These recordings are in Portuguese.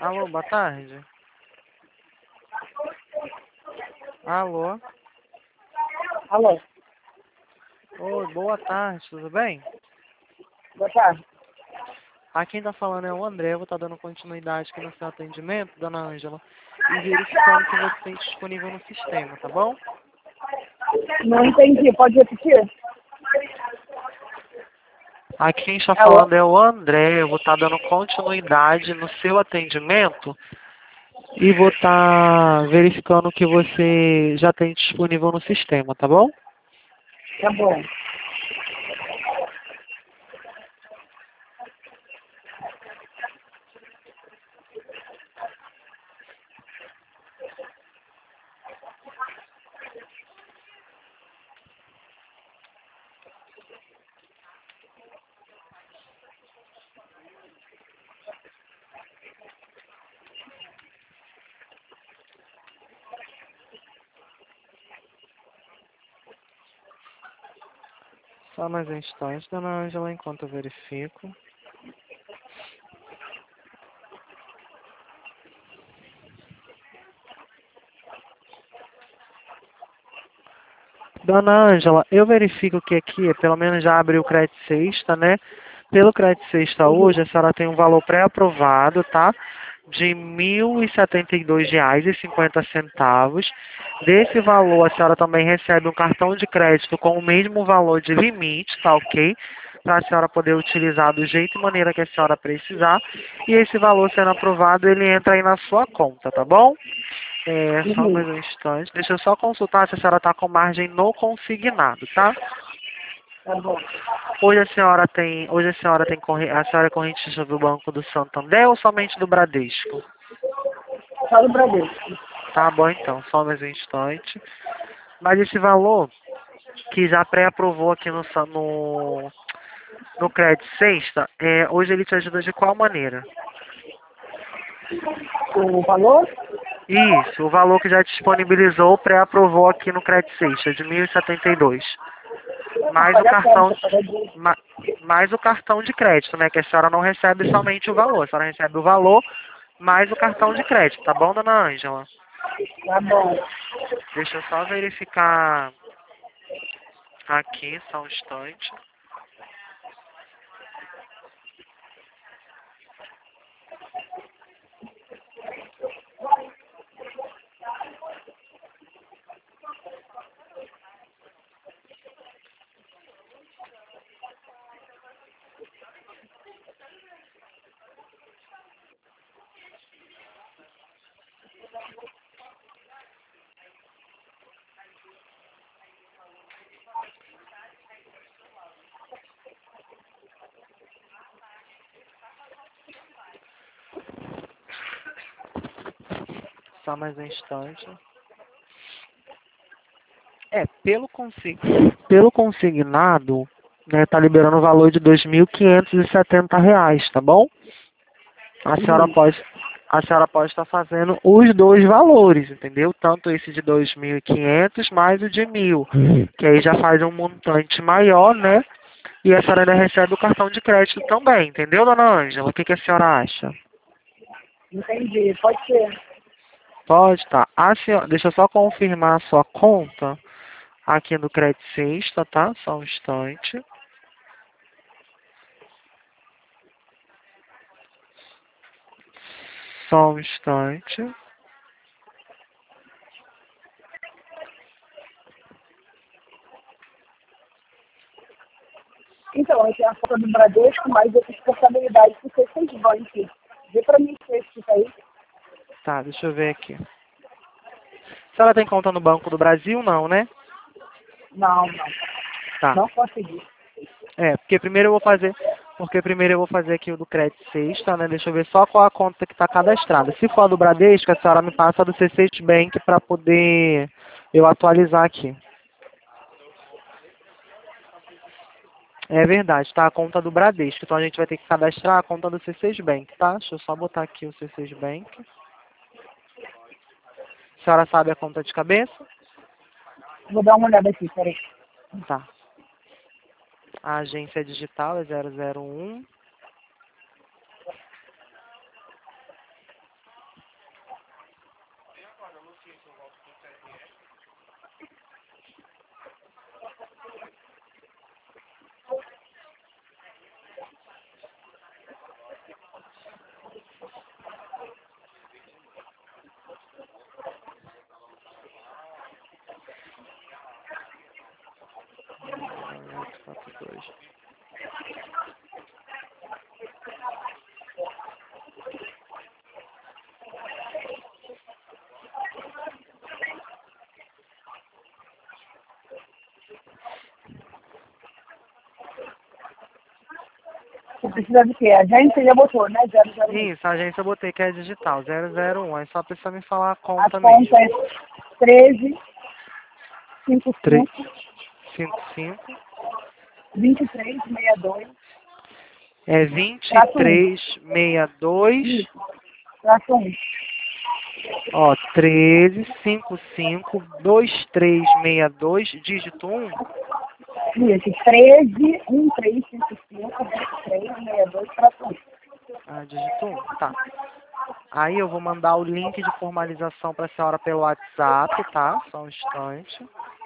Alô, boa tarde. Alô. Alô, Oi, boa tarde, tudo bem? boa tarde. Aqui quem tá falando é o André, eu vou estar dando continuidade aqui no seu atendimento, dona Ângela, e verificando que você tem disponível no sistema, tá bom? Não entendi, pode repetir? Aqui quem está Alô? falando é o André, eu vou estar dando continuidade no seu atendimento e vou estar verificando que você já tem disponível no sistema, tá bom? Tá bom. Só mais um instante, dona Ângela, enquanto eu verifico. Dona Ângela, eu verifico que aqui, pelo menos já abriu o crédito sexta, né? Pelo crédito sexta Uhum. hoje, a senhora tem um valor pré-aprovado, tá? De R$ 1.072,50. Desse valor, a senhora também recebe um cartão de crédito com o mesmo valor de limite, tá ok? Para a senhora poder utilizar do jeito e maneira que a senhora precisar. E esse valor sendo aprovado, ele entra aí na sua conta, tá bom? Só Uhum. mais um instante. Deixa eu só consultar se a senhora está com margem no consignado, tá? Tá bom. A senhora é correntista do Banco do Santander ou somente do Bradesco? Só do Bradesco. Tá bom então, só mais um instante. Mas esse valor que já pré-aprovou aqui no crédito sexta, hoje ele te ajuda de qual maneira? O valor? Isso, o valor que já disponibilizou pré-aprovou aqui no crédito sexta, de 1.072. Mais o Paga cartão, conta, paga dinheiro. ma- mais o cartão de crédito, né? Que a senhora não recebe somente o valor, a senhora recebe o valor mais o cartão de crédito, tá bom, dona Ângela? Tá bom. Deixa eu só verificar aqui, só um instante. Só mais um instante. Pelo consignado, né, tá liberando o valor de R$ 2.570, tá bom? A senhora Uhum. pode, a senhora pode estar fazendo os dois valores, entendeu? Tanto esse de 2.500 mais o de 1.000, que aí já faz um montante maior, né? E a senhora ainda recebe o cartão de crédito também, entendeu, dona Ângela? O que que a senhora acha? Entendi. Pode ser. Pode, tá. Deixa eu só confirmar a sua conta aqui no Crédito Sexta, tá? Só um instante. Só um instante. Então, eu tenho a conta do Bradesco, mas eu fiz portabilidade com seis bancos. Vê pra mim se isso aí. Tá, deixa eu ver aqui. A senhora tem conta no Banco do Brasil? Não, né? Não, não. Tá. Não consegui. Porque primeiro eu vou fazer aqui o do Crédito Sexta, né? Deixa eu ver só qual a conta que está cadastrada. Se for a do Bradesco, a senhora me passa a do C6 Bank para poder eu atualizar aqui. É verdade, tá? A conta do Bradesco. Então a gente vai ter que cadastrar a conta do C6 Bank, tá? Deixa eu só botar aqui o C6 Bank. A senhora sabe a conta de cabeça? Vou dar uma olhada aqui, peraí. Tá. A agência digital é 001. 842. Você precisa de quê? A gente já botou, né? 001. Isso, a agência eu botei que é digital, 001. Aí só precisa me falar a A conta conta mesmo. é 13 3, 55 55. 23 62 É traço 1. 2362. Isso, traço 1. Ó, 13 55 2362, dígito 1. Isso, 13 1355 23 62 traço 1. Ah, dígito 1, tá. Aí eu vou mandar o link de formalização para a senhora pelo WhatsApp, tá? Só um instante.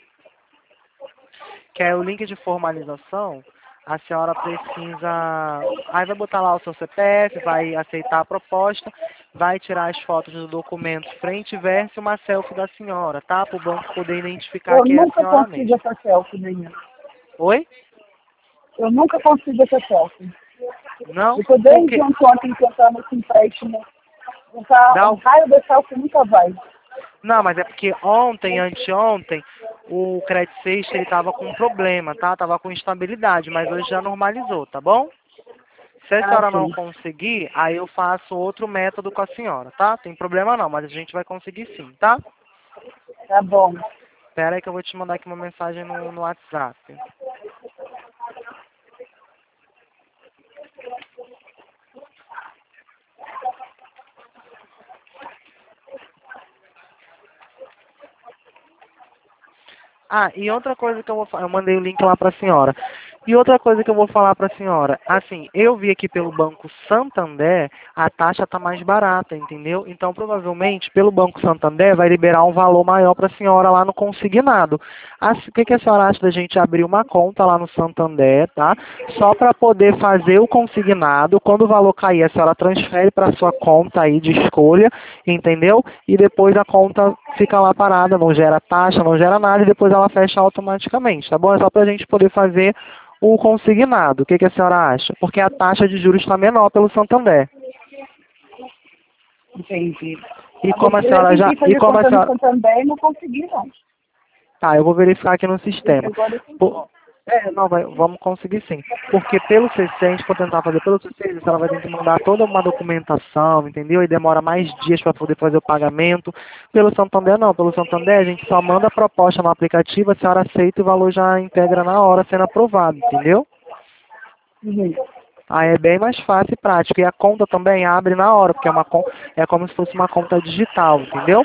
Que é o link de formalização, a senhora precisa... Aí vai botar lá o seu CPF, vai aceitar a proposta, vai tirar as fotos do documento frente e verso e uma selfie da senhora, tá? Para o banco poder identificar Eu que é a nunca senhora consigo mesmo. essa selfie, menina. Oi? Eu nunca consigo essa selfie. Não? Eu tô Por desde quê? ontem tentando esse empréstimo. Dá O o... raio da selfie nunca vai. Não, mas é porque ontem, anteontem, o Credit Sexta ele tava com um problema, tá? Tava com instabilidade, mas hoje já normalizou, tá bom? Se a Ah, senhora não sim. conseguir, aí eu faço outro método com a senhora, tá? Tem problema não, mas a gente vai conseguir sim, tá? Tá bom. Espera aí que eu vou te mandar aqui uma mensagem no WhatsApp. Ah, e outra coisa que eu vou falar, eu mandei o link lá para a senhora. E outra coisa que eu vou falar para a senhora, assim, eu vi aqui pelo Banco Santander, a taxa tá mais barata, entendeu? Então, provavelmente, pelo Banco Santander, vai liberar um valor maior para a senhora lá no consignado. O que a senhora acha da gente abrir uma conta lá no Santander, tá? Só para poder fazer o consignado, quando o valor cair, a senhora transfere para sua conta aí de escolha, entendeu? E depois a conta fica lá parada, não gera taxa, não gera nada, e depois ela fecha automaticamente, tá bom? É só para a gente poder fazer o consignado. O que a senhora acha? Porque a taxa de juros está menor pelo Santander. Entendi. E como a Eu já senhora já... tentei E fazer como a conta no senhora... Santander e não consegui, não. Tá, eu vou verificar aqui no Esse sistema. agora eu consegui. Por- não, vamos conseguir sim. Porque pelo CC, a gente for tentar fazer pelo CC, a senhora vai ter que mandar toda uma documentação, entendeu? E demora mais dias para poder fazer o pagamento. Pelo Santander não, pelo Santander a gente só manda a proposta no aplicativo, a senhora aceita e o valor já integra na hora sendo aprovado, entendeu? Uhum. Aí é bem mais fácil e prático. E a conta também abre na hora, porque é como se fosse uma conta digital, entendeu?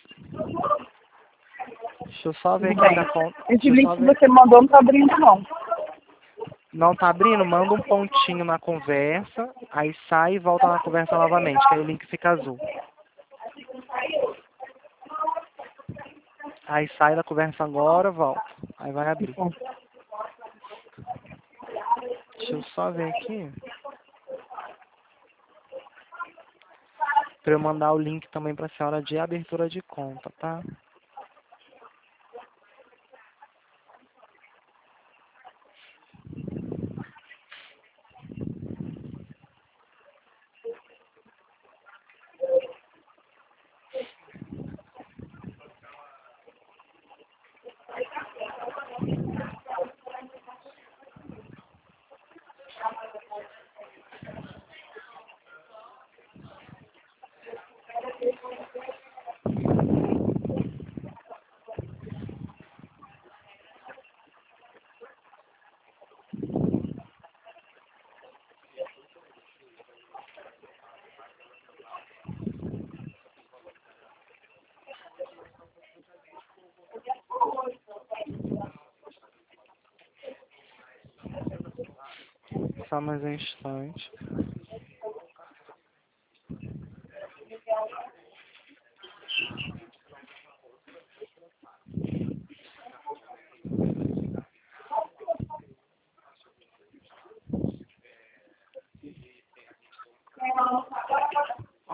Deixa eu só ver Tudo aqui se bem. a conta. Esse Deixa eu link só que ver. você mandou não tá abrindo, não. Não tá abrindo? Manda um pontinho na conversa, aí sai e volta na conversa novamente, que aí o link fica azul. Aí sai da conversa agora, volta. Aí vai abrir. Deixa eu só ver aqui. Pra eu mandar o link também pra senhora de abertura de conta, tá? Só mais um instante.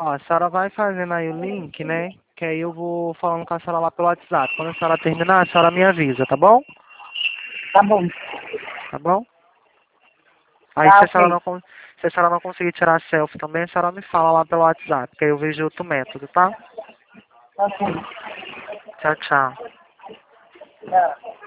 Ó, a senhora vai fazendo aí o link, né? Que aí eu vou falando com a senhora lá pelo WhatsApp. Quando a senhora terminar, a senhora me avisa, tá bom? Tá bom. Tá bom? Aí Tá, se a ok. senhora se a senhora não conseguir tirar selfie também, a senhora me fala lá pelo WhatsApp, que aí eu vejo outro método, tá? Ok. Tchau, tchau. Tá.